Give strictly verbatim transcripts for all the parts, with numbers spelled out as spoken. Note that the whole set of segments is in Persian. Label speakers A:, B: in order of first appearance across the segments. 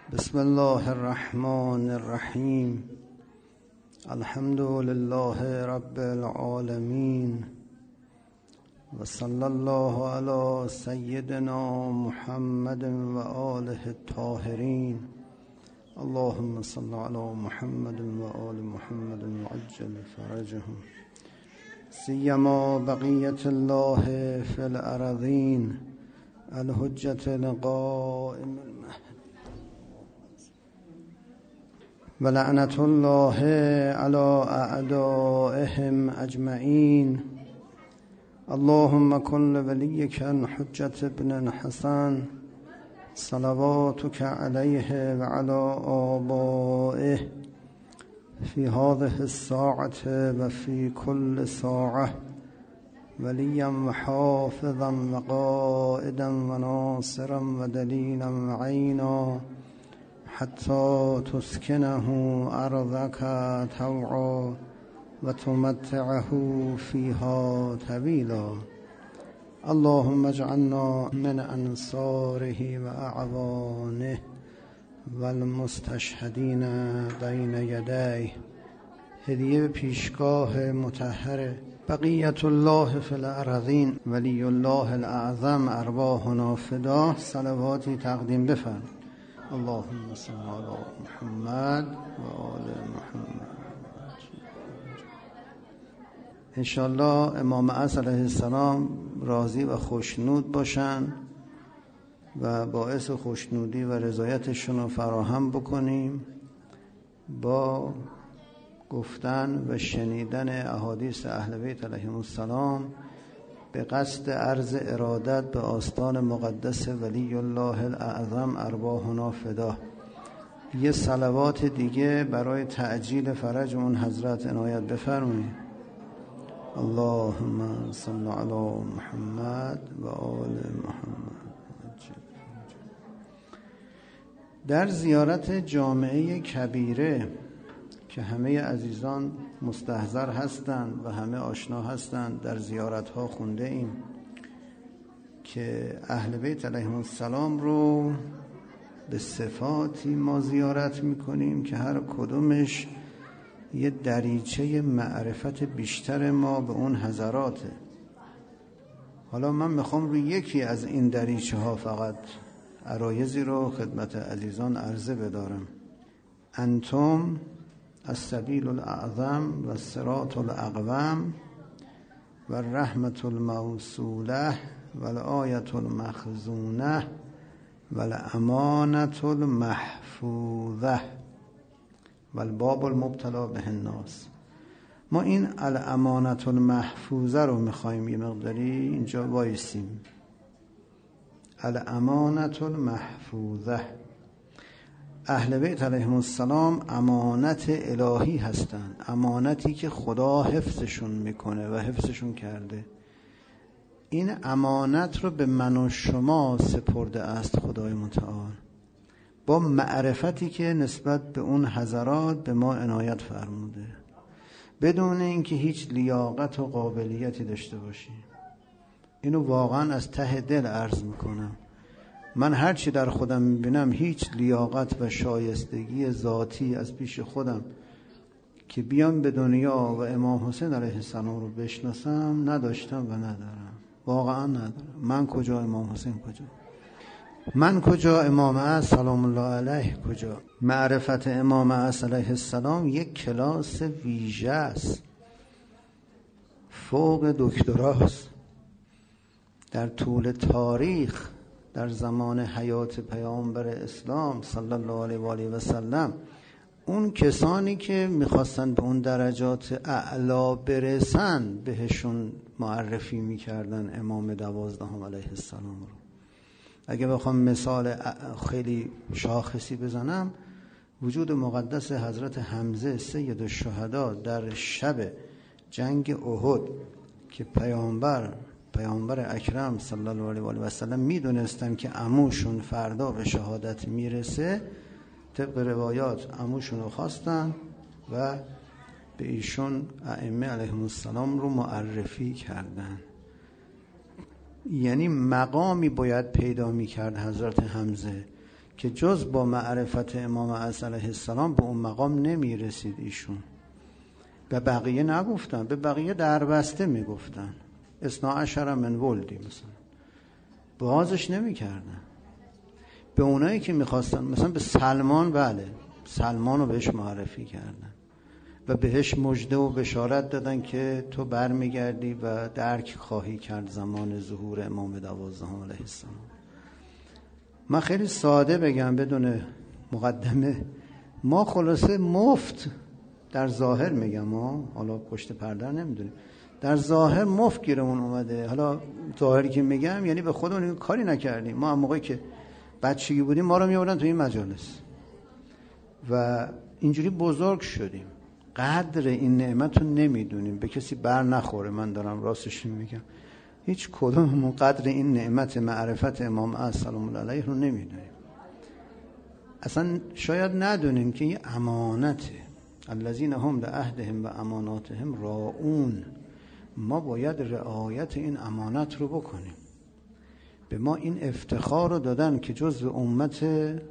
A: بسم الله الرحمن الرحیم. الحمد لله رب العالمین و صلی الله علی سیدنا محمد و آله الطاهرین. اللهم صل علی محمد و آل محمد و عجل فرجهم. سیما بقیت الله فی الارضین الحجة القائم المهد ولعنة الله على اعدائهم اجمعین. اللهم كن لوليك الحجة ابن الحسن صلواتك عليه وعلى آبائه في هذه الساعة وفي كل ساعة وليا وحافظا وقائدا وناصرا ودليلا وعينا حتى تسكنه أرضك طوعا وتمتعه فيها طويلا. اللهم اجعلنا من أنصاره وأعوانه والمستشهدين بين يديه. هدیه پیشگاه مطهر بقیت الله فی الارضین ولی الله الاعظم ارواحنا فداه صلواتی تقدیم بفرم. اللهم صل علی محمد و آل محمد. انشاءالله امام عصر علیه السلام راضی و خوشنود باشن و باعث خوشنودی و رضایتشون رو فراهم بکنیم با گفتن و شنیدن احادیث اهل بیت علیهم السلام به قصد عرض ارادت به آستان مقدس ولی الله الاعظم ارواحنا فدا. یه صلوات دیگه برای تعجیل فرج اون حضرت عنایت بفرمایید. اللهم صل علی محمد و آل محمد. در زیارت جامعه کبیره که همه عزیزان مستحضر هستند و همه آشنا هستند، در زیارت ها خونده ایم که اهل بیت علیهم السلام رو به صفاتی ما زیارت میکنیم که هر کدومش یه دریچه معرفت بیشتر ما به اون حضراته. حالا من میخوام روی یکی از این دریچه ها فقط عرایضی رو خدمت عزیزان عرضه بدارم. انتم السبیل الاعظم و الصراط الاقوم و الرحمة الموصوله و الآیة المخزونه و الامانة المحفوظه و الباب المبتلا به الناس. ما این الامانة المحفوظه رو میخوایم یه مقداری اینجا وایسیم. الامانة المحفوظه، اهل بیت علیهم السلام امانت الهی هستند، امانتی که خدا حفظشون میکنه و حفظشون کرده. این امانت رو به من و شما سپرده است خدای متعال با معرفتی که نسبت به اون حضرات به ما عنایت فرموده، بدون اینکه هیچ لیاقت و قابلیتی داشته باشیم. اینو واقعا از ته دل عرض میکنم. من هرچی در خودم میبینم هیچ لیاقت و شایستگی ذاتی از پیش خودم که بیام به دنیا و امام حسین علیه السلام رو بشناسم نداشتم و ندارم. واقعا ندارم. من کجا، امام حسین کجا؟ من کجا، امام عصر سلام الله علیه کجا؟ معرفت امام عصر علیه السلام یک کلاس ویژه است، فوق دکتراست. در طول تاریخ، در زمان حیات پیامبر اسلام صلی الله علیه و آله و سلم، اون کسانی که میخواستن به اون درجات اعلا برسن بهشون معرفی میکردن امام دوازدهم علیه السلام رو. اگه بخوام مثال خیلی شاخصی بزنم، وجود مقدس حضرت حمزه سید الشهدا در شب جنگ احد که پیامبر پیامبر اکرم صلی الله علیه و آله و سلم میدونستن که عموشون فردا به شهادت میرسه، طبق روایات عموشون رو خواستن و به ایشون ائمه علیهم السلام رو معرفی کردن. یعنی مقامی باید پیدا میکرد حضرت حمزه که جز با معرفت امام اعظم علیه السلام به اون مقام نمی رسید ایشون. به بقیه نگفتن، به بقیه دربسته می گفتن اثنا عشر من ولدی مثلا، بازش نمی کردن. به اونایی که می خواستن، مثلا به سلمان، بله سلمان رو بهش معرفی کردن و بهش مژده و بشارت دادن که تو برمیگردی و درک خواهی کرد زمان ظهور امام دوازدهم علیه السلام. من خیلی ساده بگم بدون مقدمه، ما خلاصه مفت در ظاهر میگم، ما حالا پشت پرده نمیدونیم، در ظاهر مفت گیرمون اومده. حالا ظاهری که میگم یعنی به خودمون کاری نکردیم. ما هم موقعی که بچگی بودیم ما رو میآوردن تو این مجالس و اینجوری بزرگ شدیم. قدر این نعمت رو نمیدونیم، به کسی بر نخوره، من دارم راستش میگم، هیچ کدوممون قدر این نعمت معرفت امام اعظم سلام الله علیه رو نمیدونیم. اصلا شاید ندونیم که این امانته. الذین هم لعهدهم و اماناتهم راعون. ما باید رعایت این امانت رو بکنیم. به ما این افتخار رو دادن که جزو امت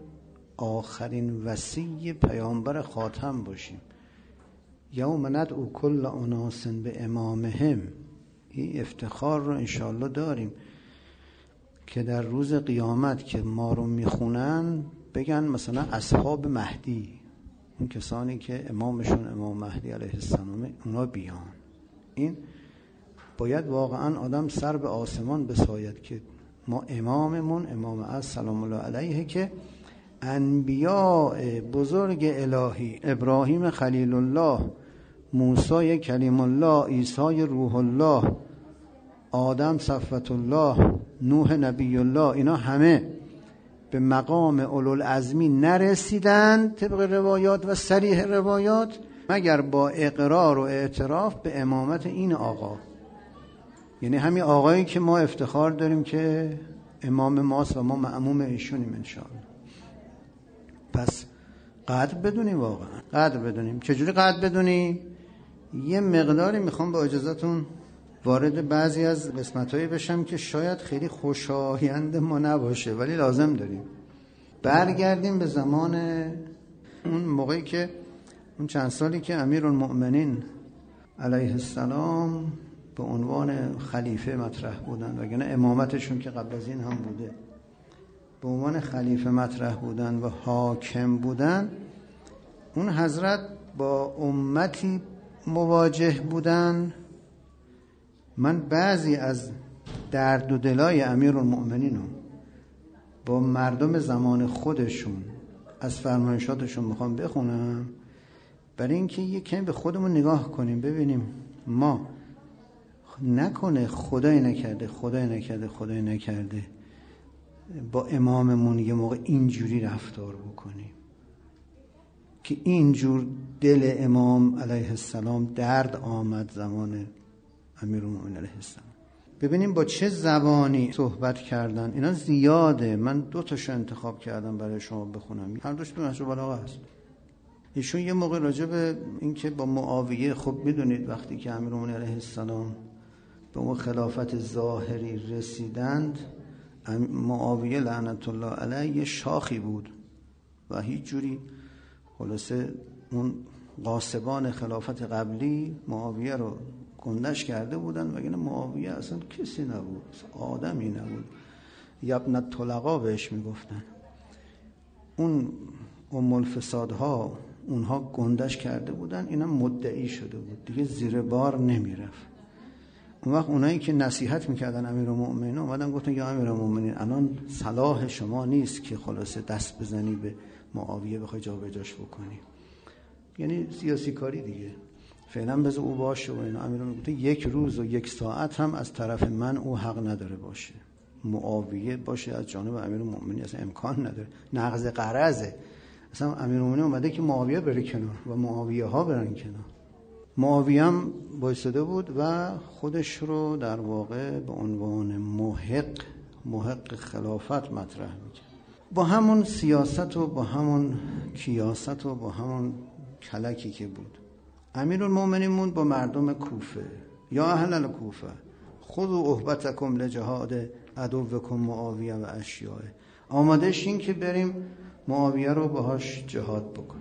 A: آخرین وصی پیامبر خاتم باشیم. یوم ندعو کل اناس به امامهم. این افتخار رو انشاءالله داریم که در روز قیامت که ما رو میخونن بگن مثلا اصحاب مهدی، اون کسانی که امامشون امام مهدی علیه السلام، اونا بیان. این باید واقعا آدم سر به آسمان بساید که ما اماممون امام اعظم سلام الله علیه که انبیاء بزرگ الهی، ابراهیم خلیل الله، موسی کلیم الله، عیسی روح الله، آدم صفوت الله، نوح نبی الله، اینا همه به مقام اولوالعزمی نرسیدند طبق روایات و صریح روایات مگر با اقرار و اعتراف به امامت این آقا. یعنی همین آقایی که ما افتخار داریم که امام ماست و ما مأموم ایشونیم انشاءالله. پس قدر بدونیم، واقعا قدر بدونیم. چجوری قدر بدونیم؟ یه مقداری میخوام با اجازهتون وارد بعضی از قسمت‌هایی بشم که شاید خیلی خوشایند ما نباشه ولی لازم داریم. برگردیم به زمان اون موقعی که اون چند سالی که امیرالمؤمنین علیه السلام به عنوان خلیفه مطرح بودن، وگرنه امامتشون که قبل از این هم بوده، به عنوان خلیفه مطرح بودن و حاکم بودن، اون حضرت با امتی مواجه بودن. من بعضی از درد و دلای امیرالمؤمنین رو با مردم زمان خودشون از فرمایشاتشون میخوام بخونم، برای اینکه یک کمی به خودمون نگاه کنیم، ببینیم ما نکنه خدای نکرده خدای نکرده خدای نکرده با اماممون یه موقع اینجوری رفتار بکنیم که اینجور دل امام علیه السلام درد آمد زمان امیرالمؤمنین علیه السلام. ببینیم با چه زبانی صحبت کردن. اینا زیاده، من دو تاشو انتخاب کردم برای شما بخونم، هر دوش تو نهج البلاغه هست. ایشون یه موقع راجع به این که با معاویه، خب میدونید وقتی که امیرالمؤمنین علیه السلام به اون خلافت ظاهری رسیدند، معاویه لعنت الله علیه یه شاخی بود و هیچ جوری خلاصه اون غاصبان خلافت قبلی معاویه رو گندش کرده بودن، وگرنه معاویه اصلا کسی نبود، آدمی نبود، یبن طلقا بهش میگفتن. اون ام الفسادها اونها گندش کرده بودن، اینا مدعی شده بود، دیگه زیر بار نمیرفت. اون وقت اونایی که نصیحت میکردن امیرالمؤمنین اومدن گفتن یا امیرالمؤمنین الان صلاح شما نیست که خلاصه دست بزنی به معاویه بخوای جابجاش بکنی، یعنی سیاسی کاری دیگه، فعلا بذار او باشه و اینا. امیرالمؤمنین گفت یک روز و یک ساعت هم از طرف من او حق نداره باشه، معاویه باشه از جانب امیرالمؤمنین اصلا امکان نداره، نقض قرضه. اصلا امیرالمؤمنین اومده که معاویه بره کنار و معاویه ها برن کنار. معاویه هم بایستاده بود و خودش رو در واقع به عنوان محق محق خلافت مطرح میکرد، با همون سیاست و با همون کیاست و با همون کلکی که بود. امیرالمؤمنین موند با مردم کوفه، یا اهل الکوفه خذوا اهبتکم لجهاد عدوکم معاویه و اشیاء. آماده شین که بریم معاویه رو باهاش جهاد بکنیم.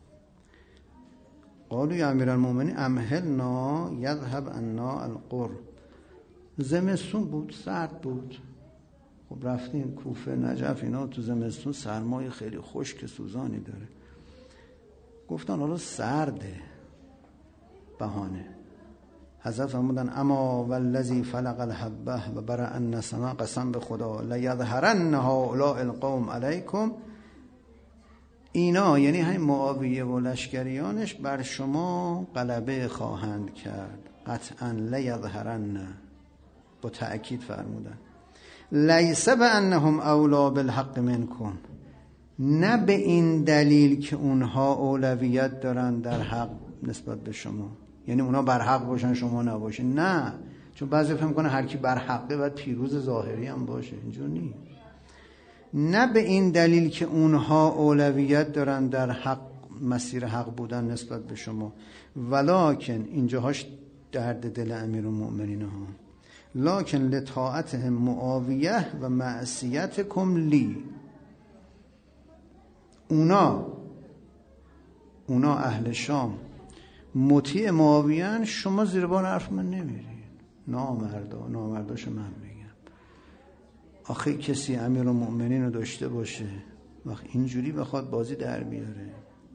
A: قالوا یا امیرالمومنین امهلنا یذهب عنا القر. زمستون بود، سرد بود. خب رفتیم کوفه، نجف، اینا تو زمستون سرمای خیلی خشک سوزانی داره. گفتن حالا سرده، بهانه. حضرت فرمودن اما والذی فلق الحبه و برأ النسمه، قسم به خدا لیظهرن هؤلاء القوم علیکم، اینا یعنی همین معاویه و لشکریانش بر شما غلبه خواهند کرد. قطعا لیظهرن، با تأکید فرمودن. لیس بانهم اولا بالحق منکم، نه به این دلیل که اونها اولویت دارن در حق نسبت به شما، یعنی اونا بر حق باشن شما نباشین، نه. چون بعضی فهم کنه هر کی بر حقه باید پیروز ظاهری هم باشه، اینجور نیست. نه به این دلیل که اونها اولویت دارن در حق، مسیر حق بودن نسبت به شما، ولکن اینجاهاش درد دل امیرالمؤمنین ها، لکن لطاعتهم معاویه و معصیتکم لی. اونا اونا اهل شام مطیع معاویه‌اند، شما زیر بار حرف من نمیرید. نامردا، نامرداشو من میگم. آخه کسی امیرالمؤمنین رو داشته باشه وقت اینجوری بخواد بازی در بیاره،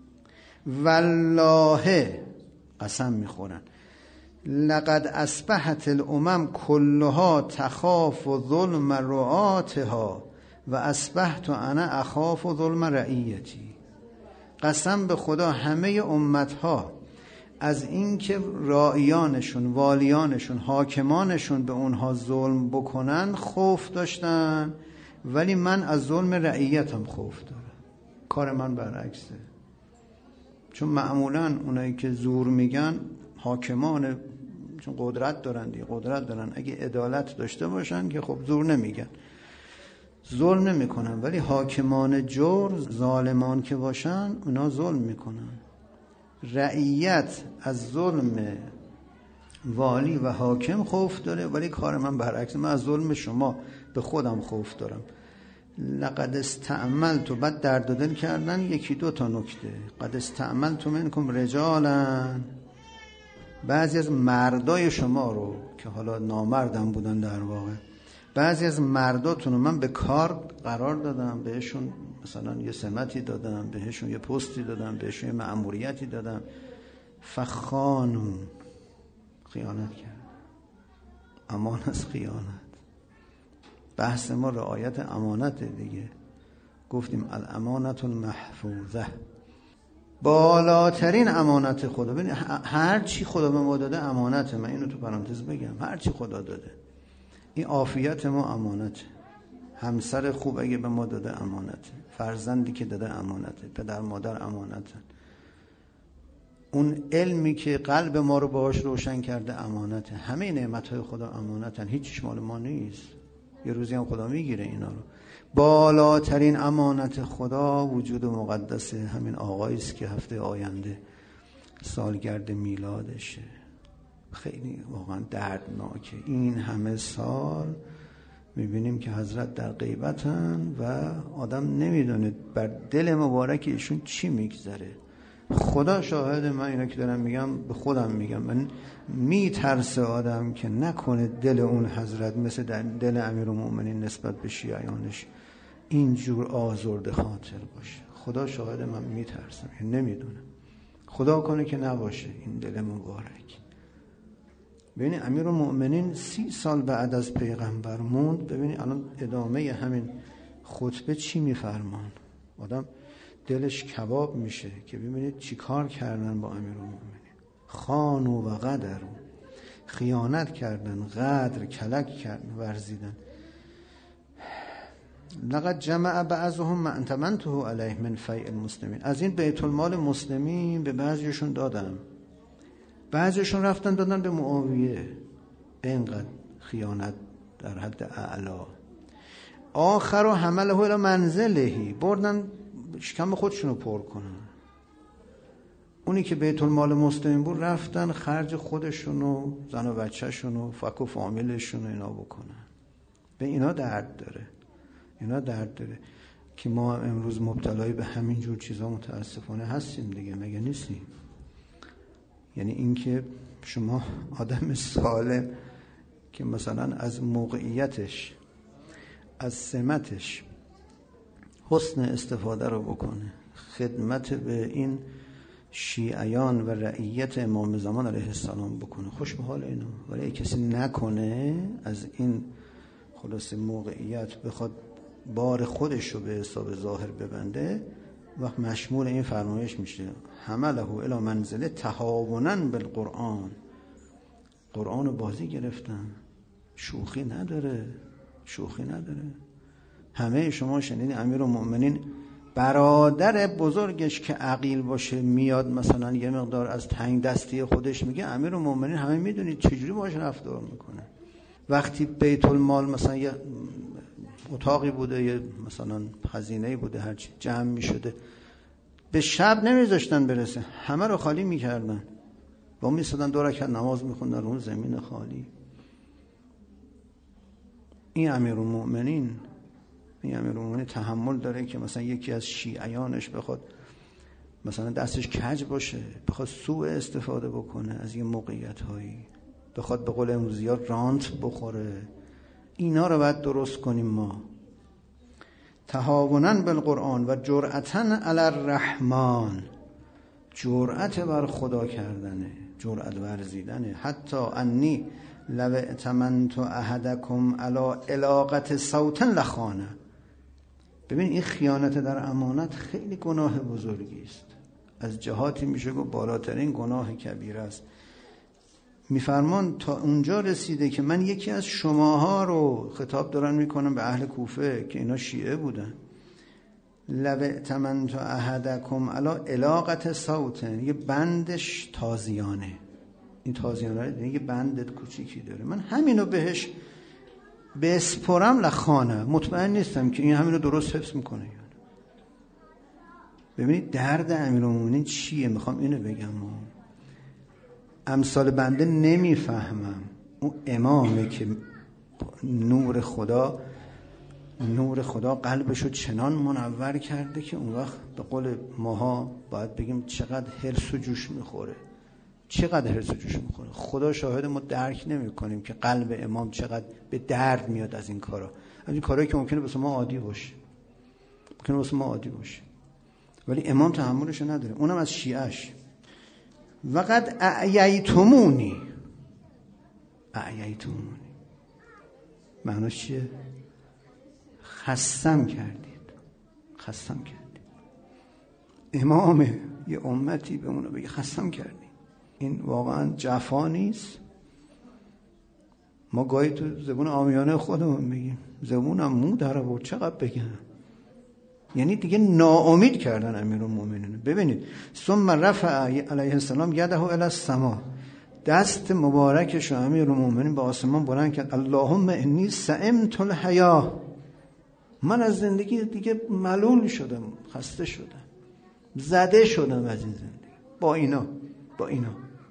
A: والله قسم میخورن، لقد اصبحت الامم کلها تخاف ظلم رعاتها و اصبحت انا اخاف ظلم رعیتی. قسم به خدا همه امتها از اینکه راعیانشون، والیانشون، حاکمانشون به اونها ظلم بکنن خوف داشتن، ولی من از ظلم رعیتم خوف دارم. کار من برعکسه. چون معمولا اونایی که زور میگن حاکمان، چون قدرت دارن دیگه، قدرت دارن، اگه عدالت داشته باشن که خب زور نمیگن، ظلم نمیکنن، ولی حاکمان جور، ظالمان که باشن اونا ظلم میکنن. رعیت از ظلم والی و حاکم خوف داره، ولی کار من برعکس، من از ظلم شما به خودم خوف دارم. لقد استعملت، بعد درد و دل کردن یکی دو تا نکته. قد استعملت منکم رجالا، بعضی از مردای شما رو که حالا نامردم بودن در واقع، بعضی از مرداتون رو من به کار قرار دادم، بهشون مثلا یه سمتی دادم، بهشون یه پستی دادم، بهشون یه مأموریتی دادم، فخانون، خیانت کرد. امانت از خیانت. بحث ما رعایت امانت دیگه. گفتیم الامانت المحفوظه، بالاترین امانت خدا. ببین هر چی خدا به ما داده امانته. من اینو تو پرانتز بگم، هر چی خدا داده، این عافیت ما امانته، همسر خوب اگه به ما داده امانته، فرزندی که داده امانته، پدر مادر امانته، اون علمی که قلب ما رو باهاش روشن کرده امانته. همه نعمت‌های خدا امانتن، هیچیش مال ما نیست. یه روزی هم خدا میگیره اینا رو. بالاترین امانت خدا وجود مقدس همین آقایی است که هفته آینده سالگرد میلادشه. خیلی واقعا دردناکه. این همه سال میبینیم که حضرت در غیبتن و آدم نمیدونه بر دل مبارک ایشون چی میگذره. خدا شاهد، من اینا که دارم میگم به خودم میگم، من میترسه آدم که نکنه دل اون حضرت مثل در دل امیرالمؤمنین نسبت به شیعیانش اینجور آزرده خاطر باشه. خدا شاهد، من میترسم، نمیدونم، خدا کنه که نباشه این دل مبارک. ببینید امیرالمؤمنین سی سال بعد از پیغمبر موند. ببینید الان ادامه همین خطبه چی میفرمان، آدم دلش کباب میشه که ببینید چی کار کردن با امیرالمؤمنین. خانو و غدرو، خیانت کردن، غدر، کلک کردن، ورزیدن. لقد جمع بعضهم ما انتمنته علیه من فیء المسلمین، از این بیت المال مسلمین به بعضیشون دادم، بعضیشون رفتن دادن به معاویه. اینقدر خیانت در حد اعلا. آخر و حمله الی منزلهی، بردن شکم خودشونو پر کنن. اونی که بیت المال مسلمین بود رفتن خرج خودشونو، زن و بچه‌شونو، فک و فامیلشونو اینا بکنن. به اینا درد داره، اینا درد داره. که ما امروز مبتلای به همین جور چیزا متاسفانه هستیم دیگه، مگه نیستیم؟ یعنی اینکه شما آدم سالم که مثلا از موقعیتش، از سمتش حسن استفاده رو بکنه، خدمت به این شیعیان و رعیت امام زمان علیه السلام بکنه، خوش به حال اینو. ولی کسی نکنه، از این خلاص موقعیت بخواد بار خودش رو به حساب ظاهر ببنده، وقت مشمول این فرمایش میشه حمله الی منزله تهاونا بالقرآن. قرآن رو بازی گرفتن، شوخی نداره، شوخی نداره. همه شما شنیدین امیرالمؤمنین برادر بزرگش که عقیل باشه میاد مثلا یه مقدار از تنگ دستی خودش میگه، امیرالمؤمنین همه میدونید چجوری باهاش رفتار میکنه. وقتی بیت المال مثلا یه اتاقی بوده، یه مثلا خزینه‌ای بوده، هرچی جمع میشده، به شب نمیذاشتن برسه، همه رو خالی میکردن، با میستادن دو رکعت نماز میخوندن اون زمین خالی. این امیرالمؤمنین این امیرالمؤمنین تحمل داره که مثلا یکی از شیعیانش بخواد مثلا دستش کج باشه، بخواد سوء استفاده بکنه از یه موقعیت هایی، بخواد به قول امروزی ها رانت بخوره. اینا رو باید درست کنیم ما. تهاونا بالقرآن و جرأتا علی الرحمن، جرأت بر خدا کردنه، جرأت ورزیدنه. حتی انی لو ائتمنت احدکم علی الاقة صوت لخانه. ببین این خیانت در امانت خیلی گناه بزرگی است، از جهاتی میشه گفت بالاترین گناه کبیره است. میفرمان تا اونجا رسیده که من یکی از شماها رو خطاب دارن میکنم به اهل کوفه که اینا شیعه بودن، لو ائتمنت احدکم علی الاقة صوت، یه بندش تازیانه، این تازیانه یه بند کوچیکی داره، من همینو بهش بسپرم لخانه، مطمئن نیستم که این همینو درست حفظ میکنه. یعنی ببینید درد امیرالمومنین چیه، میخوام اینو بگم. ما امثال بنده نمیفهمم. اون امامه که نور خدا نور خدا قلبشو چنان منور کرده که اون وقت به قول ماها باید بگیم چقدر حرص و جوش میخوره، چقدر حرص و جوش میخوره. خدا شاهد، ما درک نمی کنیم که قلب امام چقدر به درد میاد از این کارا، از این کارهایی که ممکنه واسه ما عادی باشه، ممکنه واسه ما عادی باشه، ولی امام تحملشو نداره، اونم از شیعش. وقد اعییتمونی، اعییتمونی معناش چیه؟ خستم کردید، خستم کردید. امام یه امتی به اونو بگه خستم کردید، این واقعا جفا نیست؟ ما گاهی تو زبون عامیانه خودمون میگیم، زبونم مو در آورد چقدر بگم. یعنی دیگه ناامید کردن امیرالمومنین. ببینید ثم رفع علیه السلام یده الی السما، دست مبارکش امیرالمومنین به آسمان بلند کرد، اللهم انی سئمت الحیا، من از زندگی دیگه ملول شدم، خسته شدم، زده شدم از این زندگی. با اینا با اینا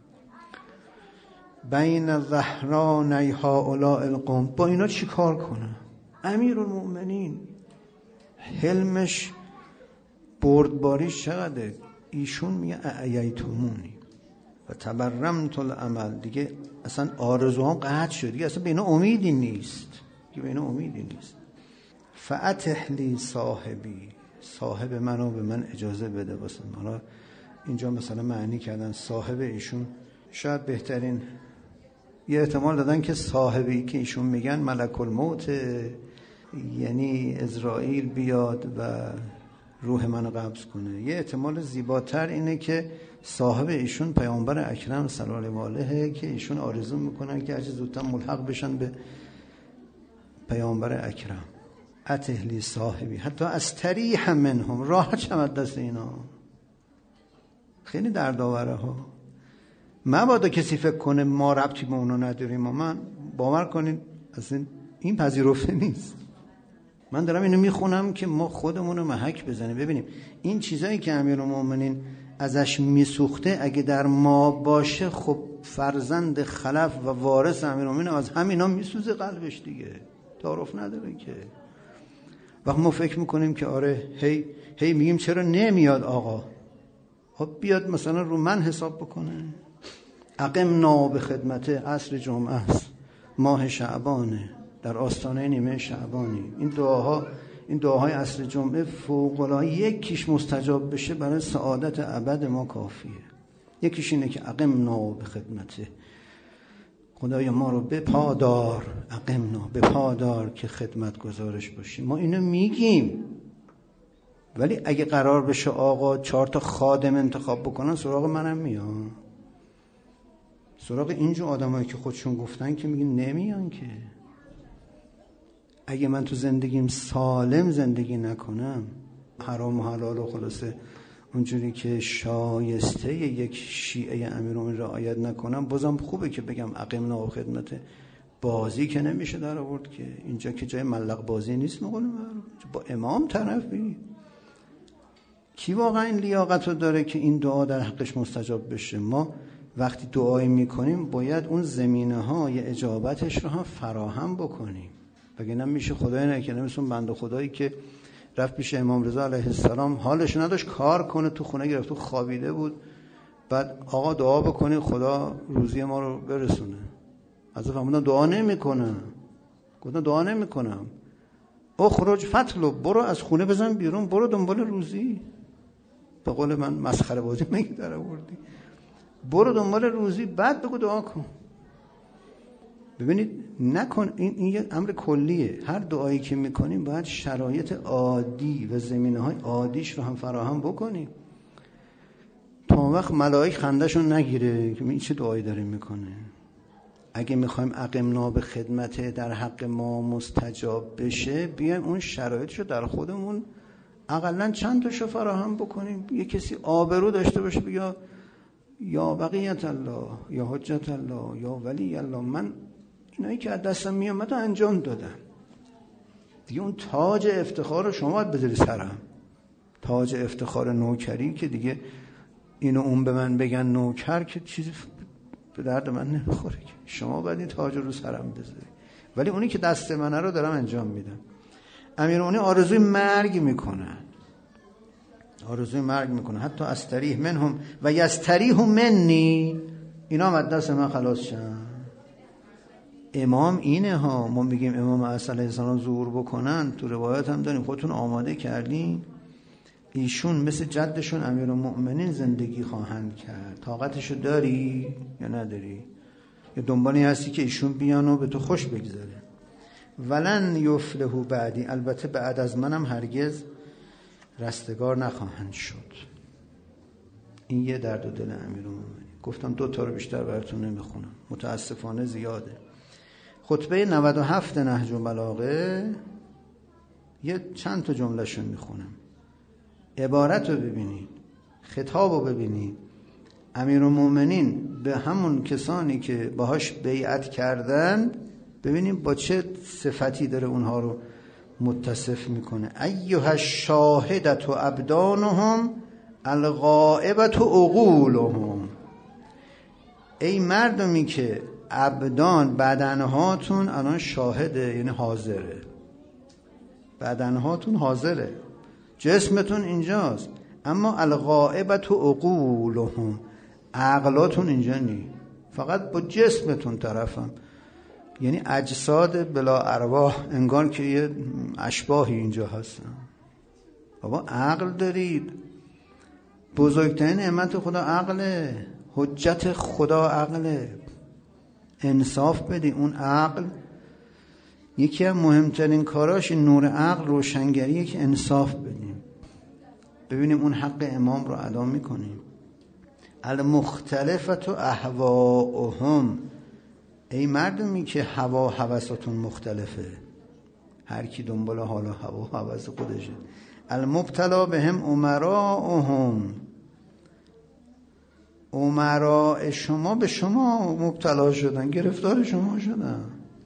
A: بین ظهرانی هؤلاء القوم، با اینا چی کار کنم؟ امیرالمومنین حلمش بردباریش چقدره. ایشون میگه اعییتمونی و تبرمت العمل، دیگه اصلا آرزوام قطع شد، دیگه اصلا به اینا امیدی نیست، دیگه به اینا امیدی نیست. فاتح لی صاحبی، صاحب منو به من اجازه بده واسه من. اینجا مثلا معنی کردن صاحب ایشون، شاید بهترین یه احتمال دادن که صاحبی که ایشون میگن ملک الموت، یعنی عزرائیل بیاد و روح منو قبض کنه. یه احتمال زیباتر اینه که صاحب ایشون پیامبر اکرم صلی الله علیه و آله، که ایشون آرزو میکنن که هرچه زودتر ملحق بشن به پیامبر اکرم. اتهلی صاحبی حتی از تریح منهم، راحت شم دست اینا. خیلی دردآوره ها. مبادا کسی فکر کنه ما ربطی به اونا نداریم، و من باور کنید اصلا این پذیرفته نیست. من دارم اینو میخونم که ما خودمون رو محک بزنیم. ببینیم این چیزایی که امیرالمومنین ازش میسوخته اگه در ما باشه، خب فرزند خلف و وارث امیرالمومنین از همینا میسوزه قلبش دیگه، تعارف نداره که. وقت ما فکر میکنیم که آره هی هی میگیم چرا نمیاد آقا، خب بیاد مثلا رو من حساب بکنه. اقمنا به خدمت عصر جمعه است، ماه شعبانه، در آستانه نیمه شعبانی. این دعاها، این دعاهای عصر جمعه فوق العاده، یکیش مستجاب بشه برای سعادت ابد ما کافیه. یکیش اینه که اقمنا به خدمته، خدایا ما رو به پادار، اقمنا به پادار که خدمت گزارش باشیم. ما اینو میگیم، ولی اگه قرار بشه آقا چهار تا خادم انتخاب بکنن، سراغ منم میان، سراغ اینجور آدمایی که خودشون گفتن که میگن نمیان که. اگه من تو زندگیم سالم زندگی نکنم، حرام و حلال و خلاصه اونجوری که شایسته یک شیعه امیرالمومنین رعایت نکنم، بازم خوبه که بگم اقیمنا و خدمت. بازی که نمیشه در آورد که، اینجا که جای ملق بازی نیست. مقول با امام طرفی. کی واقعا این لیاقت رو داره که این دعا در حقش مستجاب بشه؟ ما وقتی دعایی میکنیم باید اون زمینه های اجابتش رو هم فراهم بکنیم، وگرنه میشه خدای نکنه مثل اون بنده خدایی که رفت پیش امام رضا علیه السلام، حالش نداشت کار کنه، تو خونه گرفت، تو خوابیده بود. بعد آقا دعا بکنی خدا روزی ما رو برسونه. از فرمودن دعا نمیکنم. گفتن دعا نمیکنم. اخرج فطلب، برو از خونه بزن بیرون، برو دنبال روزی. به قول من مسخره بازی میگی در آوردی. برو دنبال روزی، بعد بگو دعا کن. ببینید نکن، این این یک امر کلیه. هر دعایی که میکنیم باید شرایط عادی و زمینه‌های عادیش رو هم فراهم بکنیم، تا وقت ملائک خنده‌شون نگیره که این چه دعایی داره میکنه. اگه میخوایم اقمنا به خدمت در حق ما مستجاب بشه، بیایم اون شرایطشو در خودمون اقلن چند تاشو فراهم بکنیم. یه کسی آبرو داشته باشه بگه یا بقیت الله، یا حجت الله، یا ولی الله، من اینایی که از دستم میامد انجام دادم. دیگه اون تاج افتخار رو شما باید بذاری سرم. تاج افتخار نوکری که دیگه اینو اون به من بگن نوکر که چیزی به درد من نمیخوره، که شما باید این تاج رو سرم بذاری. ولی اونی که دست منه رو دارم انجام میدم. امیرالمومنین آرزوی مرگ میکنن، آرزوی مرگ میکنن، حتی استریح منهم و یستریح منی، اینا هم از دست من خلاص شن. امام اینه ها. ما میگیم امام عصر علیه السلام ظهور بکنن، تو روایات هم داریم، خودتون آماده کردین. ایشون مثل جدشون امیرالمؤمنین زندگی خواهند کرد. طاقتشو داری یا نداری؟ یا دنبالی هستی که ایشون بیان و به تو خوش بگذاره؟ ولن یفلحوا بعدی، البته بعد از منم هرگز رستگار نخواهند شد. این یه درد و دل امیرالمؤمنین. گفتم دو تا رو بیشتر براتون نمیخونم، متاسفانه زیاده. خطبه نود و هفت نهج البلاغه یه چند تا جمله شو میخونم. عبارت رو ببینید، خطاب رو ببینید. امیرالمؤمنین به همون کسانی که باهاش بیعت کردن، ببینیم با چه صفتی داره اونها رو متصف میکنه. ایها الشاهدة ابدانهم الغائبة عقولهم، ای مردمی که ابدان، بدنهاتون الان شاهده، یعنی حاضره. بدنهاتون حاضره، جسمتون اینجاست، اما الغائبة عقولهم، عقلاتون اینجا نی، فقط با جسمتون طرفم، یعنی اجساد بلا ارواح، انگار که یه اشباحی اینجا هستن. بابا عقل دارید، بزرگترین نعمت خدا عقله، حجت خدا عقله. انصاف بدی. اون عقل یکی از مهمترین کاراش نور عقل، روشنگریه که انصاف بدیم، ببینیم اون حق امام رو ادا میکنیم. المختلفت اهواؤهم، ای مردمی که هوا هوساتون مختلفه، هر کی دنبال حالا هوا هوس خودشه. المبتلا بهم امراؤهم، امراء شما به شما مبتلا شدن، گرفتار شما شدن.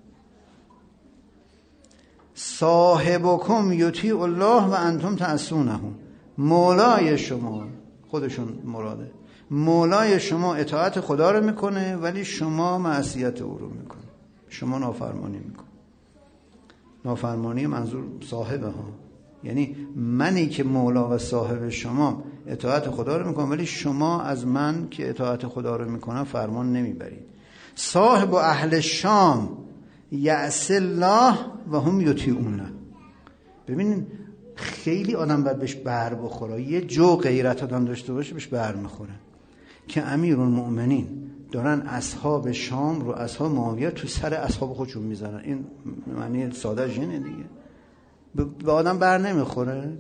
A: صاحبکم یطیع الله و انتم تعصونه، مولای شما، خودشون مراده، مولای شما اطاعت خدا رو میکنه ولی شما معصیت او رو میکنه، شما نافرمانی میکنه. نافرمانی منظور صاحبه ها، یعنی منی که مولا و صاحب شما اطاعت خدا رو میکنم، ولی شما از من که اطاعت خدا رو میکنم فرمان نمیبرید. صاحب اهل شام یعصی الله و هم یطیعونه. ببینید خیلی آدم باید بهش بر بخوره، یه جو غیرت آدم داشته باشه بهش بر میخوره که امیرالمؤمنین دارن اصحاب شام رو، اصحاب معاویه تو سر اصحاب خودشون میزنن. این معنی ساده جنه دیگه، به آدم بر نمیخوره.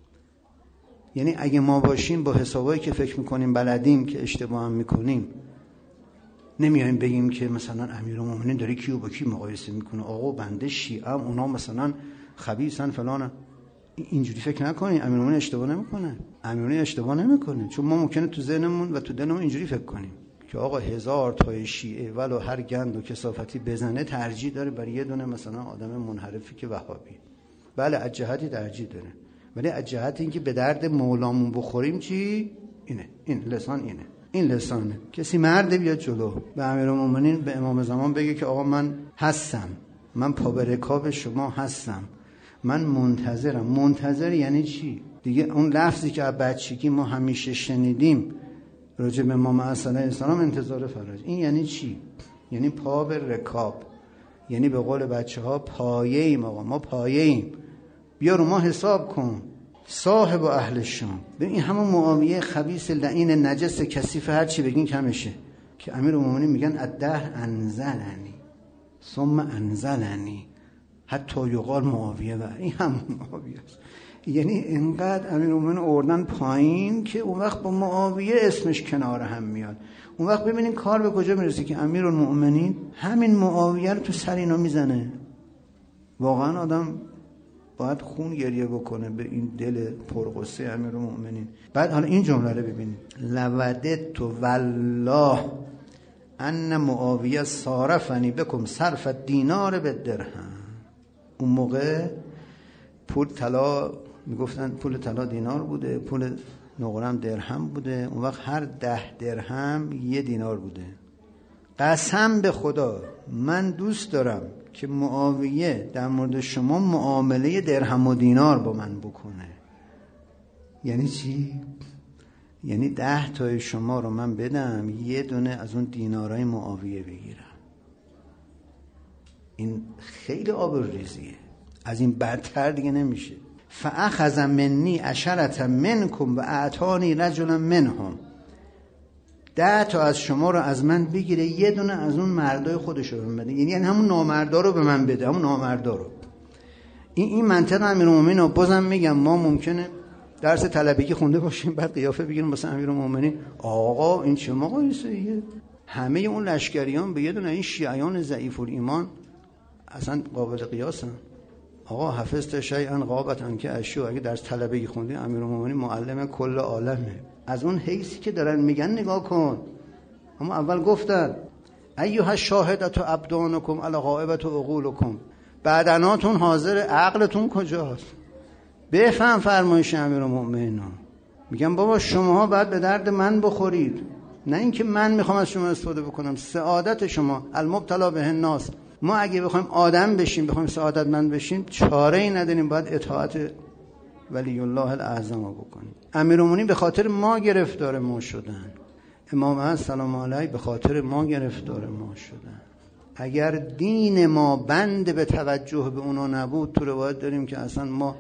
A: یعنی اگه ما باشیم با حسابایی که فکر میکنیم بلدیم که اشتباه هم میکنیم، نمیایم بگیم که مثلا امیرالمؤمنین داره کیو با کی مقایسه میکنه، آقا بنده شیعه ام اونا مثلا خبیثن فلان. اینجوری فکر نکنین. امیرالمؤمنین اشتباه نمیکنه، امیرالمؤمنین اشتباه نمیکنه. چون ما ممکنه تو ذهنمون و تو دلمون اینجوری فکر کنیم که آقا هزار تای شیعه ولو هر گند و کثافتی بزنه ترجیح داره برای یه دونه مثلا آدم منحرفی که وهابی. بله از جهتی ترجیح داره، ولی از جهت اینکه به درد مولامون بخوریم چی؟ اینه، این لسان اینه، این لسانه. کسی مرد بیاد جلو به امیرالمؤمنین، به امام زمان بگه که آقا من هستم، من پا به رکاب شما هستم، من منتظرم. منتظر یعنی چی؟ دیگه اون لفظی که از بچگی ما همیشه شنیدیم راجع به امام علیه السلام، انتظار فرج. این یعنی چی؟ یعنی پا به رکاب، یعنی به قول بچه ها پایه ایم. آقا ما پایه ایم، بیا رو ما حساب کن. صاحب اهل شام، ببین همون معاویه خبیث لعین نجس کثیف هر چی بگین کمشه، که امیرالمؤمنین میگن الدهر انزلنی ثم انزلنی حتی یقال معاویه، و این هم معاویه است. یعنی اینقدر امیرالمؤمنین آوردن پایین که اون وقت با معاویه اسمش کنار هم میاد. اون وقت ببینین کار به کجا میرسه که امیرالمؤمنین همین معاویه رو تو سر اینا میزنه. واقعا آدم باید خون گریه بکنه به این دل پرغصه امیرالمؤمنین. بعد حالا این جمله رو ببینید، لوددت والله ان معاویه صارفنی بکم صرف دینار به درهم. اون موقع پول طلا میگفتن، پول طلا دینار بوده، پول نقره درهم بوده. اون وقت هر ده درهم یه دینار بوده. قسم به خدا من دوست دارم که معاویه در مورد شما معامله درهم و دینار با من بکنه. یعنی چی؟ یعنی ده تای شما رو من بدم، یه دونه از اون دینارای معاویه بگیرم. این خیلی آبروریزیه، از این بدتر دیگه نمیشه. فاخذ منی عشرة منکم و اعطانی رجلا منهم. ده تا از شما رو از من بگیره، یه دونه از اون مردای خودش رو به من بده. یعنی همون نامردا رو به من بده، همون نامردا رو. این این منطق امیرالمؤمنین رو بازم میگم، ما ممکنه درس طلبگی خونده باشیم بعد قیافه بگیریم مثلا امیرالمؤمنین آقا این چه مقایسه‌ایه؟ همه اون لشکریان به یه دونه این شیعیان ضعیف الایمان اصلا قابل قیاسن. آقا حفظت شیئا غابت عنک اشیاء. اگه درس طلبگی خوندی امیرالمؤمنین معلم کل عالمه. از اون حیثی که دارن میگن نگاه کن. اما اول گفتن ایها الشاهدة ابدانکم علی غائبة عقولکم، بدناتون حاضر، عقلتون کجاست؟ بفهم فرمایش امیرالمؤمنین. میگن بابا شماها باید به درد من بخورید، نه اینکه من میخوام از شما استفاده بکنم. سعادت شما المبتلا به الناس. ما اگه بخوایم آدم بشیم، بخوایم سعادتمند بشیم، چاره ای نداریم، باید اطاعت ولی الله الاعظم رو بکنیم. امیرالمؤمنین به خاطر ما گرفتار ما شدن، امام علیه السلام علیه به خاطر ما گرفتار ما شدن. اگر دین ما بند به توجه به اونا نبود، تو روایت داریم که اصلا ما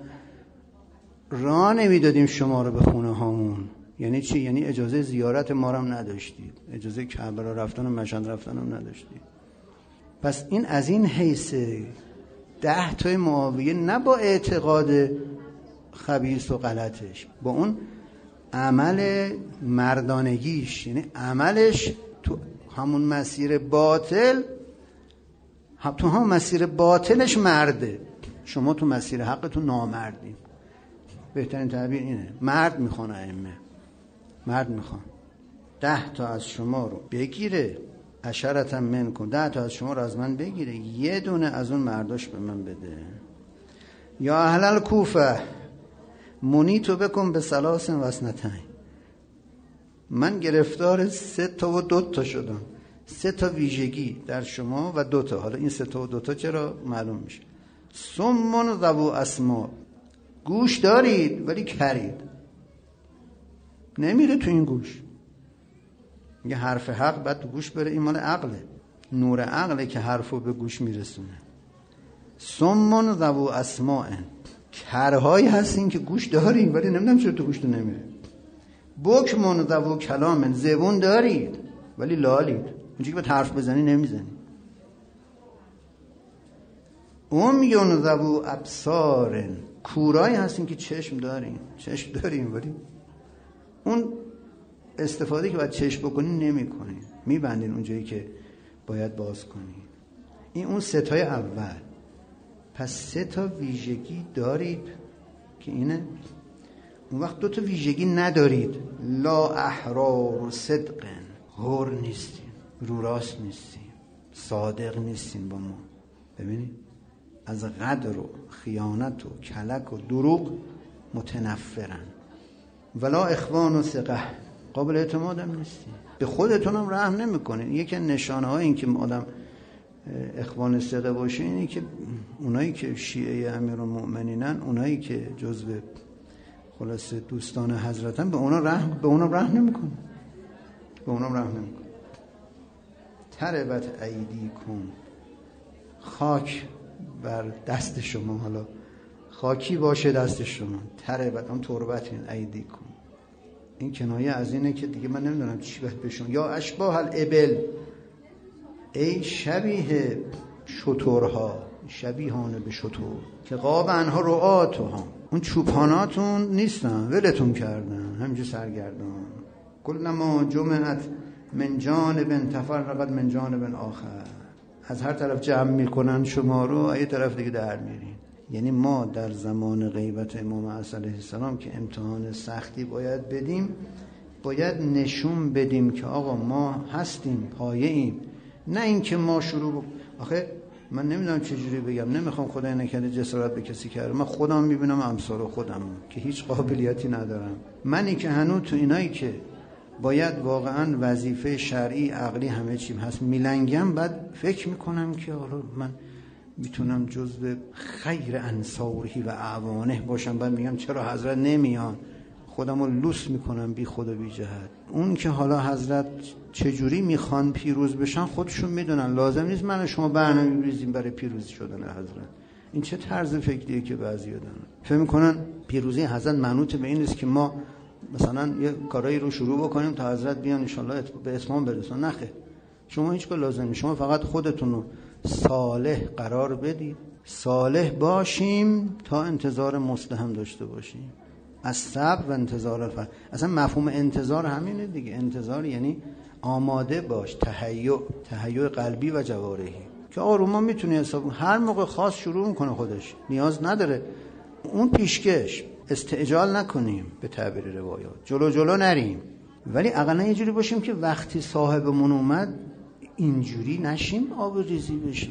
A: راه نمیدادیم شما رو به خونه هامون. یعنی چی؟ یعنی اجازه زیارت ما رو هم نداشتید، اجازه کربلا رفتن و مشهد رفتن هم نداشتید. پس این از این حیثه ده تای معاویه نه با اعتقاد خبیث و غلطش، با اون عمل مردانگیش، یعنی عملش تو همون مسیر باطل، تو همون مسیر باطلش مرده، شما تو مسیر حقتون نامردین. بهترین تعبیر اینه، مرد میخوان ائمه، مرد میخوان ده تا از شما رو بگیره، عشرة منکم، ده تا از شما رو از من بگیره، یه دونه از اون مرداش به من بده. یا اهل الکوفه منیتو بکن به ثلاث و اثنتین. من گرفتار سه تا و دو تا شدم، سه تا ویژگی در شما و دو تا. حالا این سه تا و دو تا چرا معلوم میشه. سمون ذو اسما، گوش دارید ولی کرید، نمیره تو این گوش. یه حرف حق بعد تو گوش بره، این مال عقله، نور عقله که حرفو به گوش میرسونه. سمون ذو اسماء، کرهایی هستین که گوش دارین ولی نمیدونم چرا تو گوشتون نمیره. بکمون ذو کلام، زبون دارید ولی لالید، اونجا که باید حرف بزنی نمیزنی. امیون ذو ابصار، کورایی هستین که چشم دارین، چشم دارین ولی اون استفاده که باید چشم بکنین نمی کنین، میبندین اونجایی که باید باز کنین. این اون ستای اول. پس سه تا ویژگی دارید که اینه. اون وقت دو تا ویژگی ندارید، لا احرار و صدق، هور نیستین، رو راست نیستین، صادق نیستین با ما. ببینید از غدر و خیانت و کلک و دروغ متنفرن. ولا اخوان و ثقه، قابل اعتماد هم نیستین، به خودتون هم رحم نمیکنین. یکی نشانه های این که آدم اخوان ثقه باشه اینه که اونایی که شیعه امیرالمؤمنینن، اونایی که جزو خلاصه دوستان حضرتن، به اونا رحم به اونا رحم نمیکنه، به اونا رحم نمیکنه. تربت ایدیکم، خاک بر دست شما، حالا خاکی باشه دست شما. تربت هم تربت این ایدیکم، این کنایه از اینه که دیگه من نمیدونم چی باید بشون. یا اشباه الابل، ای شبیه شترها، شبیهانه به شتر که قاب انها رعاتها، اون چوپاناتون نیستن، ولتون کردن همینجا سرگردان. کلما جمعت من جانب تفرقت من جانب آخر، از هر طرف جمع میکنن شما رو، از یه طرف دیگه در میرین. یعنی ما در زمان غیبت امام عصر علیه السلام که امتحان سختی باید بدیم، باید نشون بدیم که آقا ما هستیم، پایه ایم، نه اینکه ما شروع ب... آخه من نمیدونم چجوری بگم، نمیخوام خدای نکرده جسارت به کسی کرده، من خودم میبینم امثال خودم که هیچ قابلیتی ندارم. منی که هنوز تو اینایی که باید واقعا وظیفه شرعی عقلی همه چیم هست میلنگم، بعد فکر میکنم که حالا من میتونم جزو خیر انصاری و اعوانه باشم، بعد میگم چرا حضرت نمیان، خودم رو لوس میکنم بی خود و بی جهت. اون که حالا حضرت چجوری میخوان پیروز بشن خودشون میدونن، لازم نیست من و شما برنامه بریزیم برای پیروز شدن حضرت. این چه طرز فکریه که بعضی دارن، فکر میکنن پیروزی حضرت منوط به این است که ما مثلا یه کارایی رو شروع بکنیم تا حضرت بیان ان شاء الله به اتمام برسن. نخه، شما هیچ کار لازم نیست، شما فقط خودتون رو صالح قرار بدید، صالح باشیم تا انتظار مستهم داشته باشیم. از صبر و انتظار الفرج، اصلا مفهوم انتظار همینه دیگه. انتظار یعنی آماده باش، تهیع، تهیع قلبی و جوارحی، که آروم ما میتونی حساب، هر موقع خاص شروع میکنه خودش، نیاز نداره اون پیشکش. استعجال نکنیم، به تعبیر روایات جلو جلو نریم، ولی اقلا یه جوری باشیم که وقتی صاحبمون اومد اینجوری نشیم آب ریزی بشه.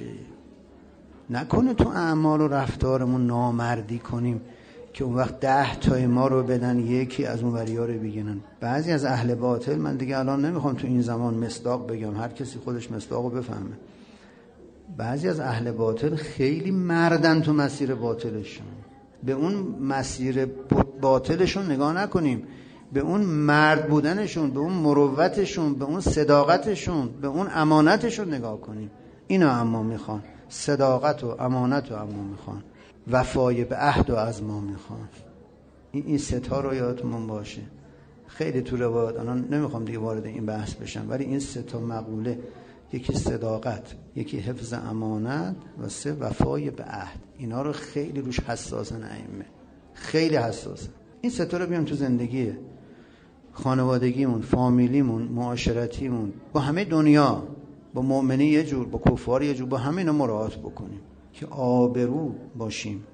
A: نکنه تو اعمال و رفتارمون نامردی کنیم که اون وقت ده تای ما رو بدن یکی از اون وریا رو بگنن. بعضی از اهل باطل، من دیگه الان نمیخوام تو این زمان مصداق بگم، هر کسی خودش مصداق رو بفهمه، بعضی از اهل باطل خیلی مردن تو مسیر باطلشون. به اون مسیر باطلشون نگاه نکنیم، به اون مرد بودنشون، به اون مروتشون، به اون صداقتشون، به اون امانتشون نگاه کنیم. اینا اما میخوان، صداقت و امانت و اما میخوان، وفای به عهد و از ما میخوان. این این ستا رو یادتون باشه. خیلی تو روایات، الان نمیخوام دیگه وارد این بحث بشم، ولی این ستا مقوله، یکی صداقت، یکی حفظ امانت و سه وفای به عهد، اینا رو خیلی روش حساسن ائمه، خیلی حساسن. این ستا رو بیام تو زندگی خانوادگیمون، فامیلیمون، معاشرتیمون، با همه دنیا، با مؤمنی یه جور، با کفار یه جور، با همه اینا مراعات بکنیم که آبرو باشیم،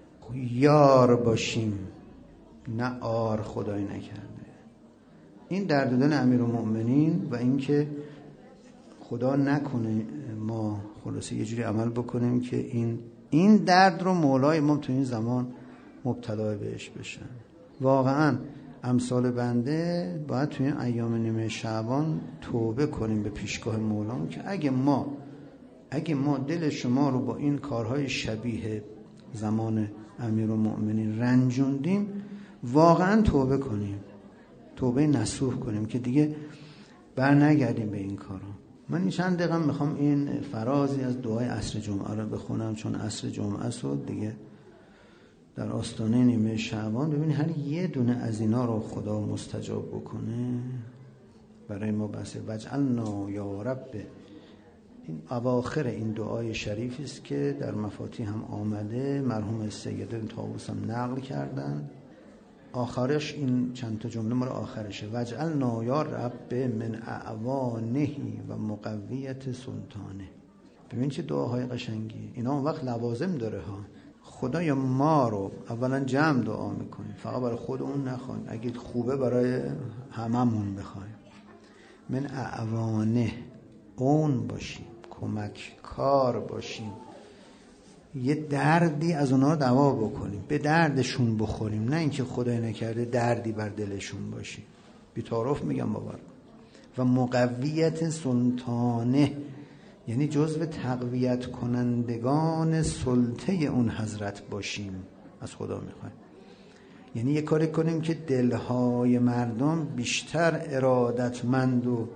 A: یار باشیم، نه آر خدای نکرده. این درد دل امیرالمؤمنین و این که خدا نکنه ما خلاصه یه جوری عمل بکنیم که این این درد رو مولای ما تو این زمان مبتلا بهش بشن. واقعا امثال بنده باید توی این ایام نیمه شعبان توبه کنیم به پیشگاه مولا که اگه ما اگه ما دل شما رو با این کارهای شبیه زمان امیرالمؤمنین رنجوندیم، واقعا توبه کنیم، توبه نصوح کنیم که دیگه بر نگردیم به این کارا. من این چند دقیقه میخوام این فرازی از دعای عصر جمعه رو بخونم، چون عصر جمعه شد دیگه در آستانه نیمه شعبان. ببینید هر یه دونه از اینا رو خدا مستجاب بکنه برای ما بسه. وجعلنا یا رب، این اواخر این دعای شریفی است که در مفاتیح هم آمده، مرحوم سید طاووس هم نقل کردن. آخرش این چند تا جمله مال آخرشه، وجعلنا یا رب من اعوانه و مقویت سلطانه. ببین چه دعاهای قشنگی اینا. اون وقت لوازم داره ها. خدایا ما رو اولا جمع دعا میکنیم، فقط برای خودمون نخوایم، اگه خوبه برای هممون بخوایم. من اعوانه، اون باشیم، کمک کار باشیم، یه دردی از اونا دوا بکنیم، به دردشون بخوریم، نه اینکه خدای نکرده دردی بر دلشون باشیم. بی‌تعارف میگم باور. و مقویت سلطانه، یعنی جزو تقویت کنندگان سلطه اون حضرت باشیم. از خدا میخوایم یعنی یه کاری کنیم که دلهای مردم بیشتر ارادتمند و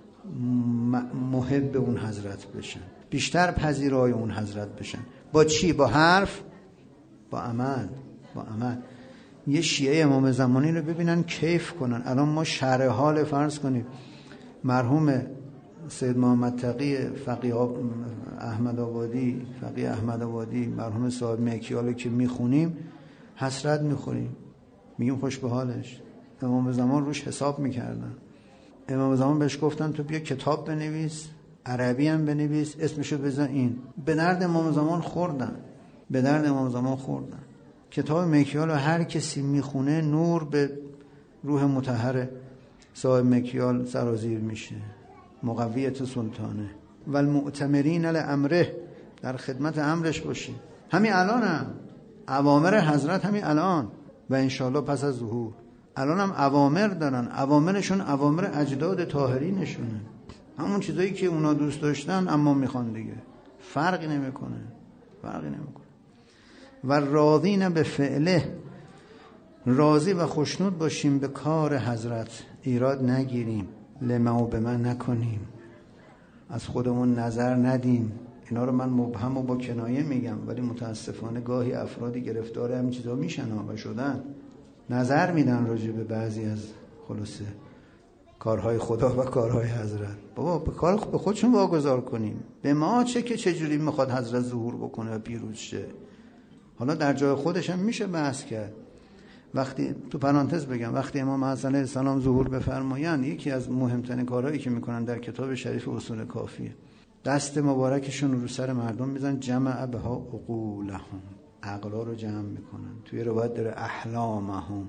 A: محب اون حضرت بشن، بیشتر پذیرای اون حضرت بشن. با چی؟ با حرف؟ با عمل. با عمل. یه شیعه امام زمانی رو ببینن کیف کنن. الان ما شرح حال فرض کنیم مرحوم سید محمد تقی فقیه احمد آبادی، فقیه احمد آبادی، مرحوم صاحب مکیالو که میخونیم حسرت میخوریم، میگیم خوش به حالش. امام زمان روش حساب میکردن. امام زمان بهش گفتن تو بیا کتاب بنویس، عربی هم بنویس، اسمشو بزن این. به درد امام زمان خوردن، به درد امام زمان خوردن. کتاب مکیال رو هر کسی میخونه نور به روح مطهر صاحب مکیال سرازیر میشه. مقویت سلطانه و المؤتمرین لامره، در خدمت امرش باشی. همین الان هم اوامر حضرت، همین الان و انشالله پس از ظهور الان هم اوامر دارن. اوامرشون اوامر اجداد طاهرینشونه، همون چیزایی که اونا دوست داشتن اما میخوان دیگه. فرقی نمیکنه، فرقی نمیکنه. و راضین به فعله، راضی و خوشنود باشیم به کار حضرت، ایراد نگیریم، لما و به من نکنیم، از خودمون نظر ندیم. اینا رو من مبهم و با کنایه میگم، ولی متاسفانه گاهی افرادی گرفتار همین چیزا میشن و شدن، نظر میدن راجع به بعضی از خلاصه کارهای خدا و کارهای حضرت. بابا به کار به خودشون واگذار کنیم. به ما چه که چجوری میخواد حضرت ظهور بکنه و پیروز شه. حالا در جای خودش هم میشه بحث کرد. وقتی تو پرانتز بگم وقتی امام حسن علیه السلام ظهور بفرمایند، یکی از مهمترین کارهایی که میکنن در کتاب شریف اصول کافیه، دست مبارکشون رو سر مردم میزنن، جمع بها عقولهم، عقلا رو جمع میکنن. توی روایت داره احلامهم،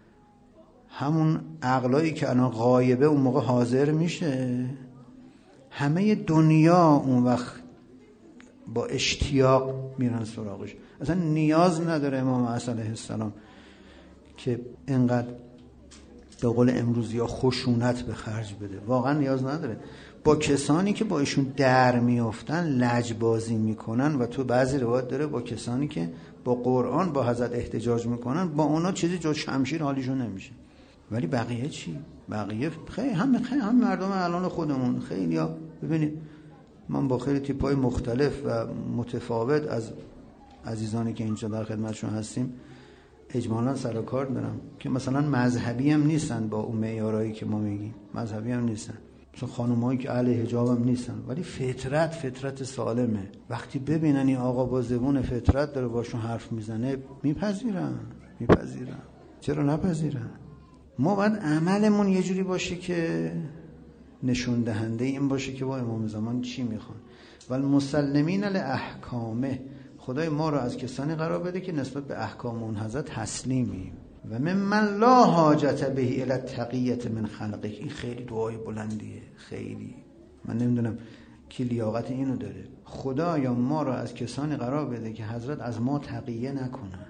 A: همون عقلایی که الان غایبه اون موقع حاضر میشه. همه دنیا اون وقت با اشتیاق میرن سراغش. اصلا نیاز نداره امام حسن علیه السلام که اینقدر به قول امروزی یا خشونت به خرج بده. واقعا نیاز نداره. با کسانی که با ایشون در میافتن لجبازی میکنن، و تو بعضی روایت داره با کسانی که با قرآن با حضرت احتجاج میکنن، با اونا چیزی جز شمشیر حالیشون نمیشه. ولی بقیه چی؟ بقیه خیلی هم خیلی هم مردم الان خودمون خیلی ها. ببینید من با خیلی تیپای مختلف و متفاوت از عزیزانی که اینجا در خدمتشون هستیم اجمالا سر کار دارم که مثلا مذهبی هم نیستن، با اون معیارایی که ما میگیم مذهبی هم نیستن، مثلا خانمایی که اهل حجاب هم نیستن، ولی فطرت فطرت سالمه. وقتی ببینن این آقا با زبون فطرت داره باشون حرف میزنه میپذیرن میپذیرن چرا نپذیرن؟ ما باید عملمون یه جوری باشه که نشون دهنده این باشه که با امام زمان چی میخوان. والمسلمین لاحکامه، خدای ما رو از کسانی قرار بده که نسبت به احکام اون حضرت تسلیمیم. و ممن لا حاجت به الی التقیة من خلقه، این خیلی دعای بلندیه، خیلی من نمیدونم کی لیاقت اینو داره. خدایا ما رو از کسانی قرار بده که حضرت از ما تقیه نکنن،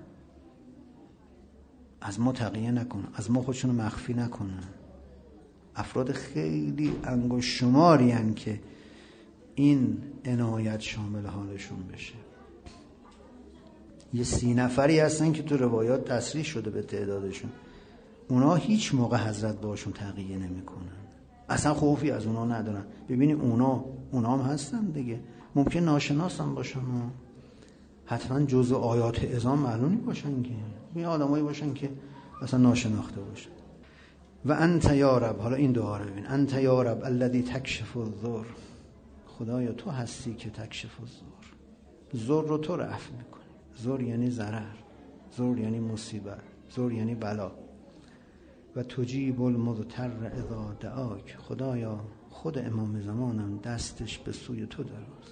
A: از ما تقیه نکنن، از ما خودشونو مخفی نکنن. افراد خیلی انگشت شماری هن که این عنایت شامل حالشون بشه. یه سی نفری هستن که تو روایات تصریح شده به تعدادشون، اونا هیچ موقع حضرت باشون تقیه نمی کنن، اصلا خوفی از اونا ندارن. ببینی اونا اونا هم هستن دیگه، ممکن ناشناس هم باشن، حتما جزء آیات اعظام معلومی باشن که این آدمایی باشن که اصلا ناشناخته باشن. و انت یا رب، حالا این دعا رو ببین، انت یا رب الذی تکشف الضر، خدایا تو هستی که تکشف الضر، ضر رو تو رفع میکنی. ضر یعنی ضرر، ضر یعنی مصیبت، ضر یعنی بلا. و تجیب المضطر اذا دعاک، خدایا خود امام زمانم دستش به سوی تو دراز.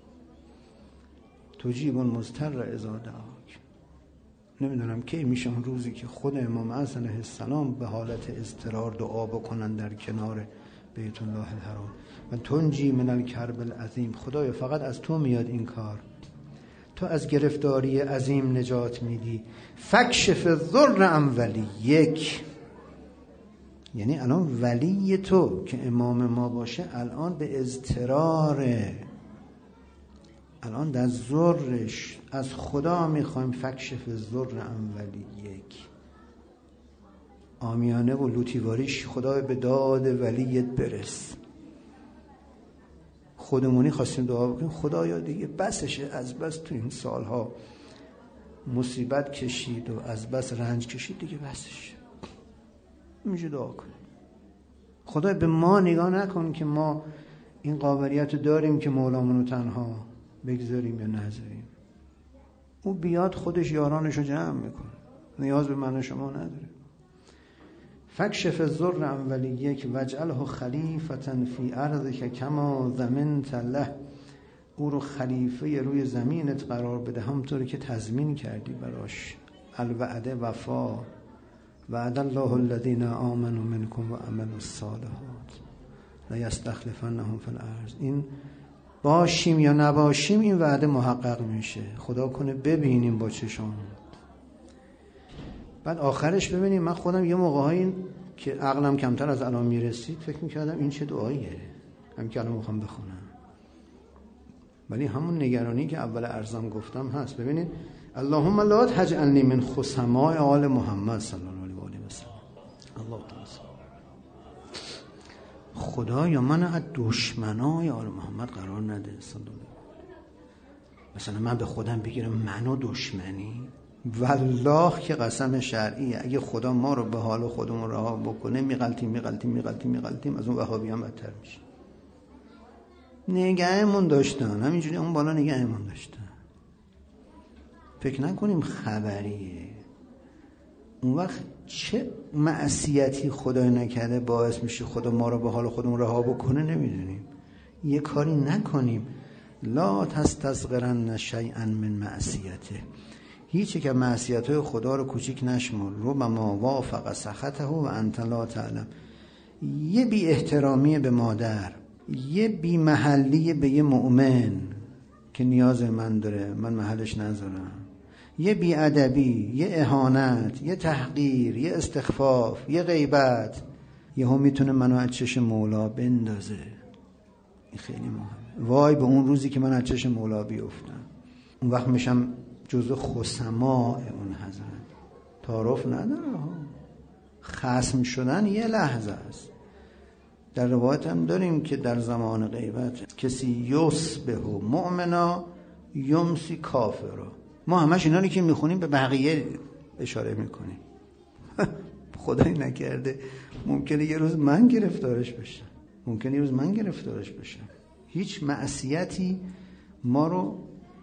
A: تجیب المضطر اذا دعاک، نمیدونم کی میشه اون روزی که خود امام علیه السلام به حالت اضطرار دعا بکنن در کنار بیت الله الحرام. و تنجی من الکرب العظیم، خدایا فقط از تو میاد این کار، تو از گرفتاری عظیم نجات میدی. فکشف الضر عن ولیک، یعنی الان ولی تو که امام ما باشه الان به اضطراره، الان در ضرش از خدا میخوایم. فکشف الضر عن ولیک، عامیانه و لوتیواریش خدا به داد ولیت برس. خودمونی خواستیم دعا بکنیم خدایا دیگه بسشه، از بس تو این سالها مصیبت کشید و از بس رنج کشید، دیگه بسشه. میشه دعا کنیم خدای به ما نگاه نکن که ما این قابلیت رو داریم که مولامونو تنها بگذاریم یا نذاریم. او بیاد خودش یارانش رو جمع میکنه، نیاز به من و شما نداره. فکشف الضر عن ولیک واجعله خلیفة فی ارضک کما ضمنت له، او رو خلیفه روی زمینت قرار بده همونطوری که تضمین کردی براش. الوعده وفا، وعد الله الذین آمنوا منکم و عملوا الصالحات لیستخلفنهم فی الارض. این باشیم یا نباشیم این وعده محقق میشه، خدا کنه ببینیم با چشام. بعد آخرش ببینیم، من خودم یه موقع‌هایی که عقلم کمتر از الان میرسید فکر میکردم این چه دعاییه، هم که الان میخوام بخونم، ولی همون نگرانی که اول عرضم گفتم هست. ببینید اللهم لا تجعلنی من خصماء آل محمد صلی الله علیه و آله و سلم. الله تعالی خدایا من از دشمنای آل محمد قرار نده صلی الله علیه. مثلا من به خودم بگیرم منو دشمنی، والله که قسم شرعیه اگه خدا ما رو به حال خودمون رها بکنه میغلطیم میغلطیم میغلطیم میغلطیم از اون وهابی هم بدتر میشه. نگهمون داشتن همینجوری اون بالا نگهمون داشتن، فکر نکنیم خبریه. اون وقت چه معصیتی خدای نکرده باعث میشه خدا ما رو به حال خودمون رها بکنه نمیدونیم. یه کاری نکنیم. لا تستصغرن شیئا من معصیته، هیچ که معصیت‌های خدا رو کوچیک نشمر. ربما وافق سخطه و انت لا تعلم. یه بی احترامی به مادر، یه بی محلی به یه مؤمن که نیاز من داره من محلش نذارم، یه بی ادبی، یه اهانت، یه تحقیر، یه استخفاف، یه غیبت، یه هم میتونه منو از چشم مولا بندازه. این خیلی مهمه. وای به اون روزی که من از چشم مولا بیفتم، اون وقت میشم جزو خصماء اون حضرت. تعارف نداره ها، خصم شدن یه لحظه است. در روایت هم داریم که در زمان غیبت کسی یصبح مؤمنا یمسی کافرا. ما همش اینا رو که میخونیم به بقیه اشاره میکنیم. خدای نکرده ممکنه یه روز من گرفتارش بشم، ممکنه یه روز من گرفتارش بشم. هیچ معصیتی ما رو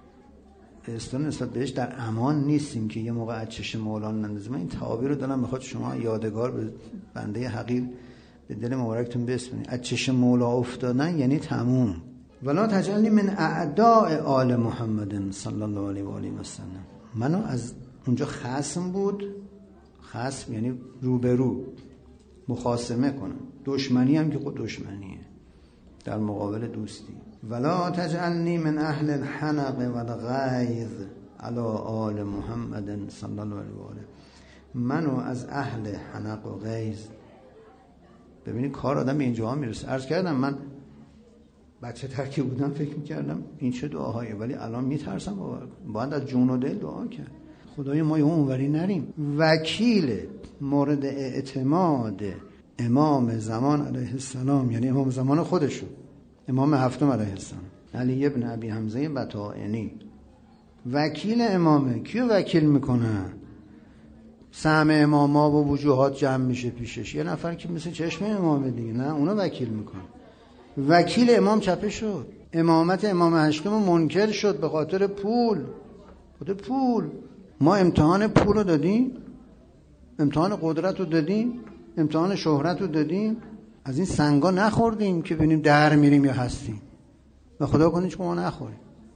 A: اصلا نسبت بهش در امان نیستیم که یه موقع از چشم مولا نندازه. من این تعابیر رو دارم میخواد شما یادگار به بنده حقیر به دل مبارکتون بسپارید. از چشم مولا افتادن یعنی تموم. ولا تجعلنی من اعداء آل محمد صلی الله علیه و آله و سلم. منو از اونجا خصم بود، خصم یعنی روبرو مخاصمه کنم، دشمنی هم که خود دشمنیه در مقابل دوستی. ولا تجعلنی من اهل الحنق و الغیظ علی آل محمد صلی الله علیه و آله. منو از اهل حنق و غیظ. ببینید کار آدم به اینجا میرسه. عرض کردم من بچه ترکی بودم فکر میکردم این چه دعاهایه، ولی الان میترسم باید از جون و دل دعا کرد. خدای ما اونوری نریم. وکیل مورد اعتماد امام زمان علیه السلام، یعنی امام زمان خودشون، امام هفتم علیه السلام، علی ابن ابی حمزه بطائنی، وکیل امامه. کیو وکیل میکنه؟ سهم اماما و وجوهات جمع میشه پیشش، یه نفر که مثل چشم امامه دیگه، نه اونو وکیل میکنه. وکیل امام چپه شد، امامت امام هشتم منکر شد به خاطر پول. خاطر پول. ما امتحان پول رو دادیم، امتحان قدرت رو دادیم، امتحان شهرت رو دادیم، از این سنگا نخوردیم که ببینیم در میریم یا هستیم. و خدا کنه که ما نخوریم.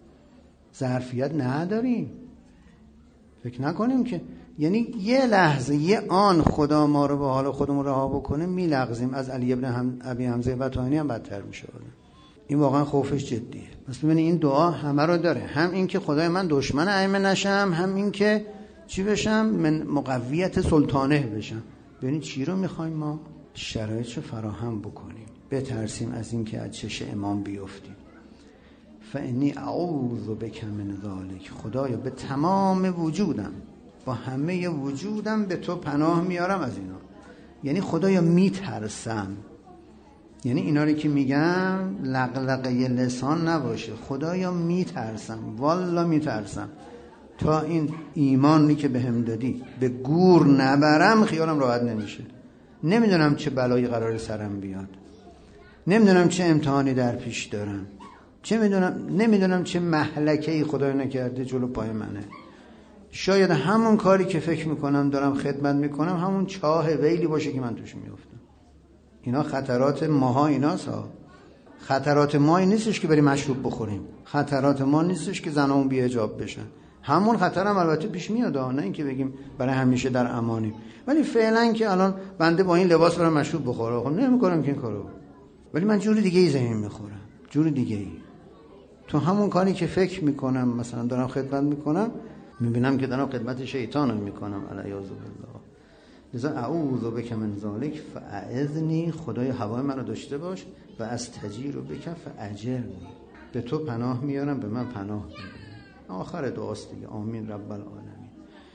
A: ظرفیت نداریم. فکر نکنیم که یعنی یه لحظه یه آن خدا ما رو به حال خودمون رها بکنه میلغزیم. از علی ابن هم ابی حمزه بطائنی هم بدتر میشه. این واقعا خوفش جدیه. پس ببینید این دعا همه رو داره، هم این که خدای من دشمن ائمه نشم، هم این که چی بشم؟ من مقویت سلطانه بشم. ببینید چی رو میخوایم ما؟ شرایطشو فراهم بکنیم، بترسیم از این که از چش امام بیفتیم. فانی اعوذ بک من ذلک، خدایا به تمام وجودم، با همه وجودم به تو پناه میارم از اینا. یعنی خدایا میترسم، یعنی اینا رو که میگم لقلقه لسان نباشه، خدایا میترسم، والا میترسم تا این ایمانی که بهم دادی به گور نبرم خیالم راحت نمیشه. نمیدونم چه بلایی قرار سرم بیاد، نمیدونم چه امتحانی در پیش دارم، چه میدونم نمیدونم چه مهلکه‌ای خدای نکرده جلو پای منه. شاید همون کاری که فکر میکنم دارم خدمت میکنم همون چاه ویلی باشه که من توش میافتم. اینا خطرات ماها ایناست ها. خطرات ما این نیستش که بریم مشروب بخوریم، خطرات ما نیستش که زنامون بی حجاب بشن. همون خطر هم البته پیش میاد، نه اینکه بگیم برای همیشه در امانیم، ولی فعلا که الان بنده با این لباس برام مشروب بخوره، خب نمیکنم که این کارو، ولی من جور دیگه ای زمین میخورم، جور دیگه ای. تو همون کاری که فکر میکنم مثلا دارم خدمت میکنم، میبینم که دارم خدمت شیطانم میکنم، علیاذ بالله. لذا اعوذ بک من ذلک فاعذنی، خدای هوای منو داشته باش، و استجیر بک فاجرنی، به تو پناه میارم به من پناه بده. آخر دعاست دیگه. آمین رب العالمین.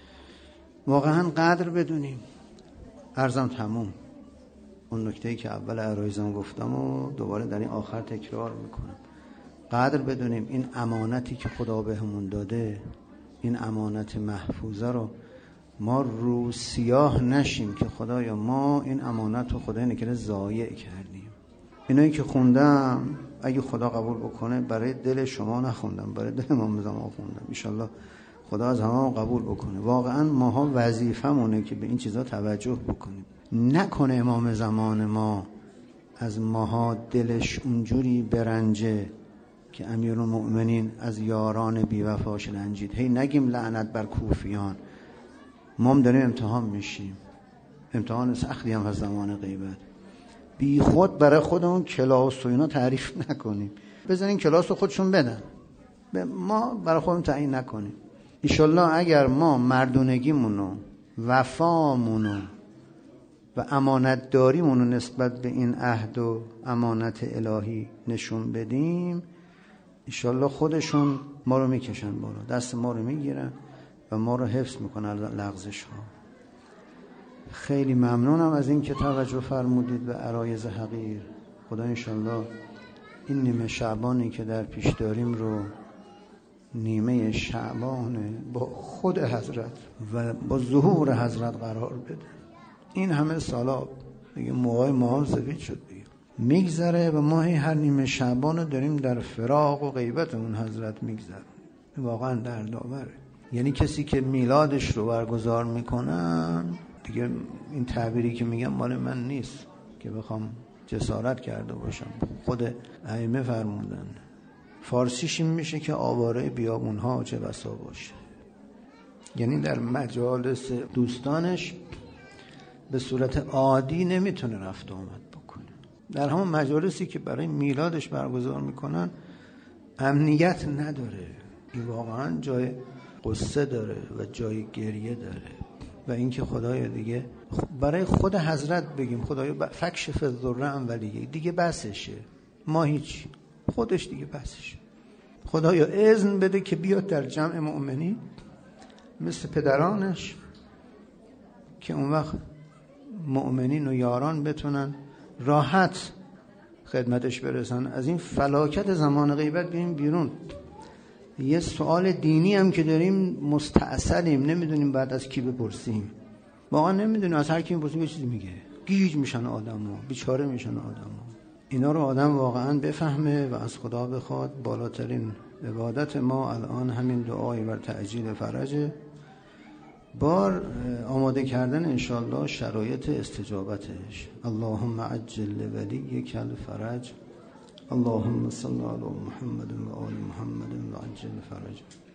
A: واقعا قدر بدونیم. عرضم تموم. اون نکته‌ای که اول عرایزم گفتم و دوباره در این آخر تکرار میکنم. قدر بدونیم این امانتی که خدا بهمون داده، این امانت محفوظه رو ما رو سیاه نشیم که خدایا ما این امانت رو خدای نکرده ضایع کردیم. اینایی که خوندم اگه خدا قبول بکنه برای دل شما نخوندم، برای دل امام زمان خوندم. ان شاءالله خدا از همه قبول بکنه. واقعا ماها وظیفمونه که به این چیزا توجه بکنیم. نکنه امام زمان ما از ماها دلش اونجوری برنجه که امیرالمؤمنین از یاران بی‌وفاش رنجید. هی نگیم لعنت بر کوفیان. ما هم داریم امتحان میشیم، امتحان سختی هم از زمان غیبت. بی خود برای خودمون کلاس و اینا تعریف نکنیم، بزنین کلاس رو خودشون بدن، ما برای خودمون تعیین نکنیم. انشالله اگر ما مردونگیمونو، وفامونو و امانت داریمونو نسبت به این عهد و امانت الهی نشون بدیم، انشالله خودشون ما رو میکشن بالا، دست ما رو میگیرن و ما رو حفظ میکنن لغزش ها. خیلی ممنونم از این که توجه فرمودید به عرایض حقیر. خدا انشالله این نیمه شعبانی که در پیش داریم رو نیمه شعبان با خود حضرت و با ظهور حضرت قرار بده. این همه سالا دیگه موهای ما هم سفید شد دیگه، میگذره و ما هر نیمه شعبان رو داریم در فراق و غیبت اون حضرت میگذره. واقعا دردآوره. یعنی کسی که میلادش رو برگزار میکنن دیگه، این تعبیری که میگم مال من نیست که بخوام جسارت کرده باشم، خود ائمه فرمودن. فارسیش این میشه که آواره بیابونها چه بسا باشه. یعنی در مجالس دوستانش به صورت عادی نمیتونه رفت آمد بکنه، در همون مجالسی که برای میلادش برگزار میکنن امنیت نداره. این واقعا جای قصه داره و جای گریه داره. و اینکه خدایا دیگه برای خود حضرت بگیم خدایا فکشف الضر عن ولیه، دیگه بسشه، ما هیچ
B: خودش دیگه بسش. خدایا اذن بده که بیاد در جمع مؤمنین مثل پدرانش، که اون وقت مؤمنین و یاران بتونن راحت خدمتش برسن. از این فلاکت زمان غیبت بیاییم بیرون. یه سوال دینی هم که داریم مستعسلیم، نمیدونیم بعد از کی بپرسیم. واقعا نمیدونیم، از هر کی بپرسیم یه چیزی میگه. گیج میشن آدم‌ها، بیچاره میشن آدم‌ها. اینا رو آدم واقعا بفهمه و از خدا بخواد. بالاترین عبادت ما الان همین دعای بر تعجیل فرجه، بار آماده کردن انشالله شرایط استجابتش. اللهم عجل لولیک الفرج، اللهم صل علی محمد و آل محمد و عجل فرج.